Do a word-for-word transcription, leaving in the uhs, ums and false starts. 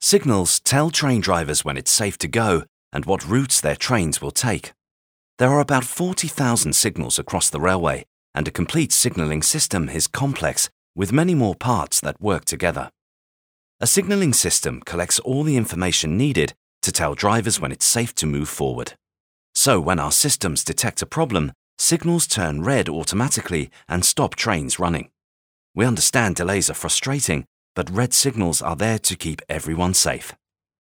Signals tell train drivers when it's safe to go and what routes their trains will take. There are about forty thousand signals across the railway, and a complete signalling system is complex, with many more parts that work together. A signalling system collects all the information needed to tell drivers when it's safe to move forward. So when our systems detect a problem, signals turn red automatically and stop trains running. We understand delays are frustrating, but red signals are there to keep everyone safe.